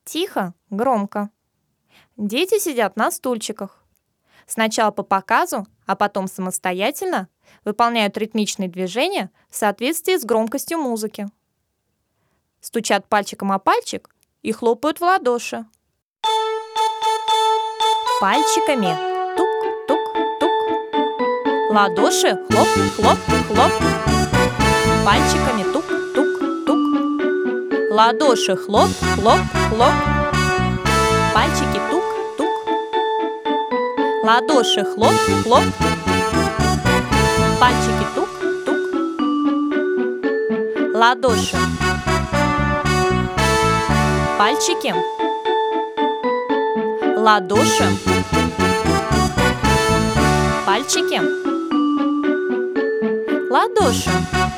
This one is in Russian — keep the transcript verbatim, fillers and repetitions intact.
Тихо, громко. Дети сидят на стульчиках. Сначала по показу, а потом самостоятельно выполняют ритмичные движения в соответствии с громкостью музыки. Стучат пальчиком о пальчик и хлопают в ладоши. Пальчиками тук-тук-тук. Ладоши хлоп-хлоп-хлоп. Пальчиками тук-тук-тук. Ладоши хлоп-хлоп-хлоп. Пальчики тук-тук. Ладоши хлоп-хлоп. Пальчики тук-тук. Ладоши. Пальчики. Ладоши. Пальчики. Ладоши.